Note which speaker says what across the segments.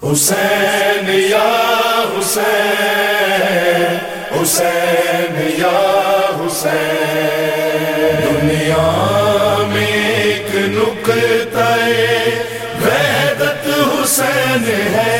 Speaker 1: حسین یا حسین، حسین یا حسین، دنیا میں ایک نقطہ وحدت حسین ہے،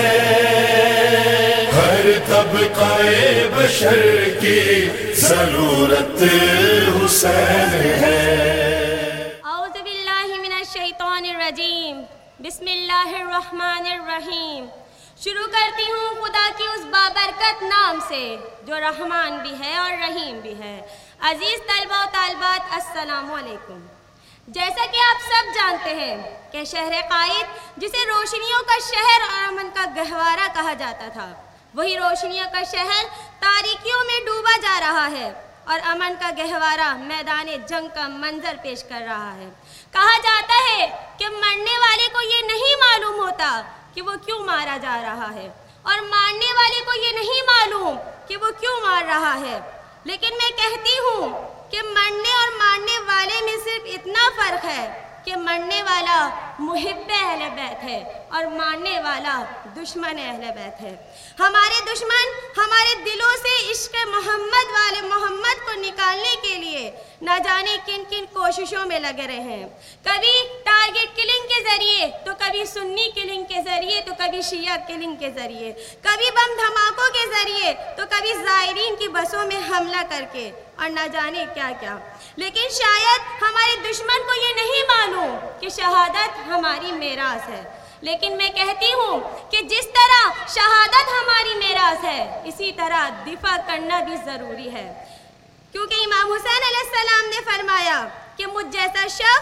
Speaker 1: ہر طبقہ بشر کی ضرورت حسین ہے۔
Speaker 2: اعوذ باللہ من الشیطان الرجیم، بسم اللہ الرحمن الرحیم۔ شروع کرتی ہوں خدا کی اس بابرکت نام سے جو رحمان بھی ہے اور رحیم بھی ہے۔ عزیز طلبہ و طالبات، السلام علیکم۔ جیسا کہ آپ سب جانتے ہیں کہ شہر قائد، جسے روشنیوں کا شہر اور امن کا گہوارہ کہا جاتا تھا، وہی روشنیوں کا شہر تاریکیوں میں ڈوبا جا رہا ہے اور امن کا گہوارہ میدان جنگ کا منظر پیش کر رہا ہے۔ کہا جاتا ہے کہ مرنے والے کو یہ نہیں معلوم ہوتا کہ وہ کیوں مارا جا رہا ہے، اور مارنے والے کو یہ نہیں معلوم کہ وہ کیوں مار رہا ہے، لیکن میں کہتی ہوں کہ مرنے اور مارنے والے میں صرف اتنا فرق ہے کہ مرنے والا محب اہل بیت ہے اور مارنے والا دشمن اہل بیت ہے۔ ہمارے دشمن ہمارے دلوں سے عشق محمد والے محمد کو نکالنے کے لیے نہ جانے کن کن کوششوں میں لگے رہے ہیں، کبھی ٹارگٹ کلنگ کے ذریعے، تو کبھی سنی کلنگ کے ذریعے، تو کبھی شیعہ کلنگ کے ذریعے، کبھی بم دھماکوں کے ذریعے، تو کبھی زائرین کی بسوں میں حملہ کر کے، اور نہ جانے کیا کیا۔ لیکن شاید ہمارے دشمن کو یہ نہیں معلوم کہ شہادت ہماری میراث ہے، لیکن میں کہتی ہوں کہ جس طرح شہادت ہماری میراث ہے، اسی طرح دفاع کرنا بھی ضروری ہے، کیونکہ امام حسین علیہ السلام نے فرمایا کہ مجھ جیسا شخص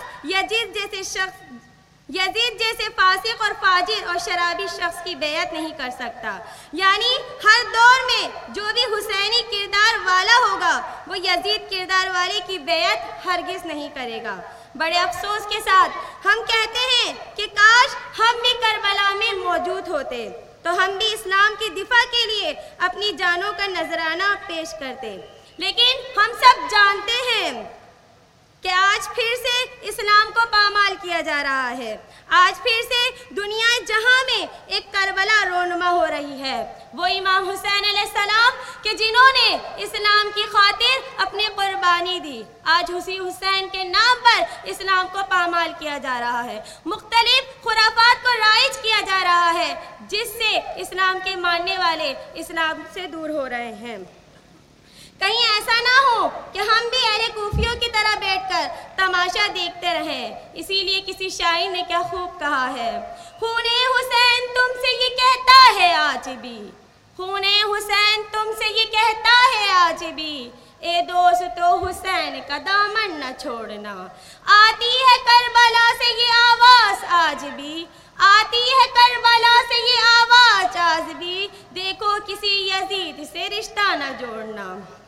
Speaker 2: یزید جیسے فاسق اور فاجر اور شرابی شخص کی بیعت نہیں کر سکتا، یعنی ہر دور میں جو بھی حسینی کردار والا ہوگا وہ یزید کردار والے کی بیعت ہرگز نہیں کرے گا۔ بڑے افسوس کے ساتھ ہم کہتے ہیں کہ کاش ہم بھی کربلا میں موجود ہوتے تو ہم بھی اسلام کی دفاع کے لیے اپنی جانوں کا نذرانہ پیش کرتے، لیکن ہم سب جانتے ہیں کہ آج پھر سے اسلام کو پامال کیا جا رہا ہے، آج پھر سے دنیا جہاں میں ایک کربلا رونما ہو رہی ہے، وہ امام حسین علیہ السلام کہ جنہوں نے اسلام کی خاطر اپنی قربانی دی، آج اسی حسین کے نام پر اسلام کو پامال کیا جا رہا ہے، مختلف خرافات کو رائج کیا جا رہا ہے، جس سے اسلام کے ماننے والے اسلام سے دور ہو رہے ہیں۔ کہیں ایسا نہ ہو کہ ہم بھی اہل کوفیوں کی طرح بیٹھ کر تماشا دیکھتے رہیں۔ اسی لیے کسی شاعر نے کیا خوب کہا ہے، خون حسین تم سے یہ کہتا ہے آج بھی، خون حسین تم سے یہ کہتا ہے آج بھی، اے دوستو حسین کا دامن نہ چھوڑنا، آتی ہے کربلا سے یہ آواز آج بھی، آتی ہے کربلا سے یہ آواز آج بھی، دیکھو کسی یزید سے رشتہ نہ جوڑنا۔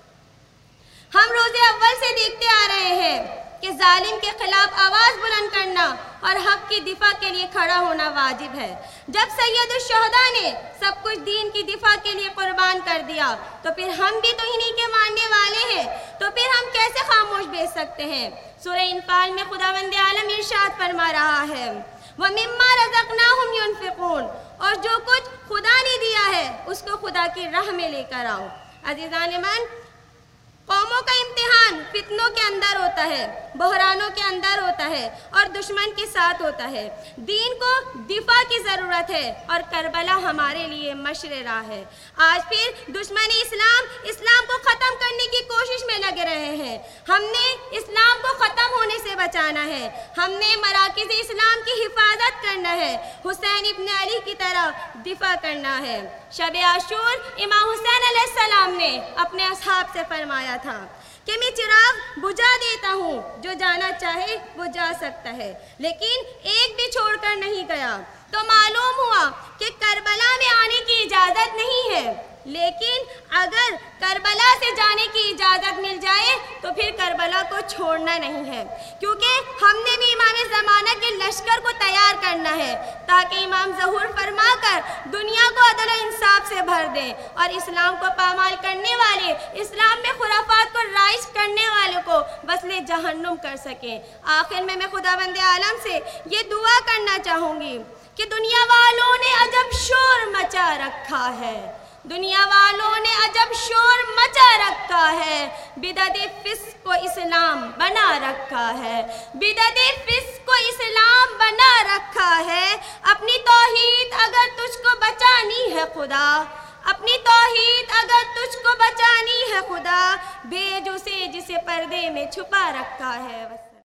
Speaker 2: ہم روز اول سے دیکھتے آ رہے ہیں کہ ظالم کے خلاف آواز بلند کرنا اور حق کی دفاع کے لیے کھڑا ہونا واجب ہے۔ جب سید الشہداء نے سب کچھ دین کی دفاع کے لیے قربان کر دیا تو پھر ہم بھی تو انہی کے ماننے والے ہیں، تو پھر ہم کیسے خاموش بیٹھ سکتے ہیں؟ سورہ انفال میں خداوند عالم ارشاد فرما رہا ہے، وَمِمَّا رَزَقْنَاهُمْ يُنْفِقُونَ، اور جو کچھ خدا نے دیا ہے اس کو خدا کی راہ میں لے کر آؤ۔ عزیزان ایمان، قوموں کا امتحان فتنوں کے اندر ہوتا ہے، بحرانوں کے اندر ہوتا ہے اور دشمن کے ساتھ ہوتا ہے۔ دین کو دفاع کی ضرورت ہے اور کربلا ہمارے لیے مشر راہ ہے۔ آج پھر دشمن اسلام کو ختم کرنے کی کوشش میں لگے رہے ہیں۔ ہم نے اسلام کو ختم ہونے سے بچانا ہے، ہم نے مراکز اسلام کی حفاظت کرنا ہے، حسین ابن علی کی طرح دفاع کرنا ہے۔ شب عاشور امام حسین علیہ السلام نے اپنے اصحاب سے فرمایا تھا کہ میں چراغ بجھا دیتا ہوں، جو جانا چاہے وہ جا سکتا ہے، لیکن ایک بھی چھوڑ کر نہیں گیا۔ تو معلوم ہوا کہ کربلا میں آنے کی اجازت نہیں ہے، لیکن اگر کربلا سے جانے کی اجازت مل جائے تو پھر کربلا کو چھوڑنا نہیں ہے، کیونکہ ہم نے بھی امام زمانہ کے لشکر کو تیار کرنا ہے تاکہ امام ظہور فرما کر دنیا کو عدل و انصاف سے بھر دیں اور اسلام کو پامال کرنے والے، اسلام میں خرافات کو رائج کرنے والوں کو وصل جہنم کر سکیں۔ آخر میں خداوند عالم سے یہ دعا کرنا چاہوں گی کہ دنیا والوں نے عجب شور رکھا ہے، دنیا والوں نے عجب شور مچا رکھا ہے، بدعت فسق کو اسلام بنا رکھا ہے، بدعت فسق کو اسلام بنا رکھا ہے۔ اپنی توحید اگر تجھ کو بچانی ہے خدا، اپنی توحید اگر تجھ کو بچانی ہے خدا، بھیج اسے جسے پردے میں چھپا رکھا ہے۔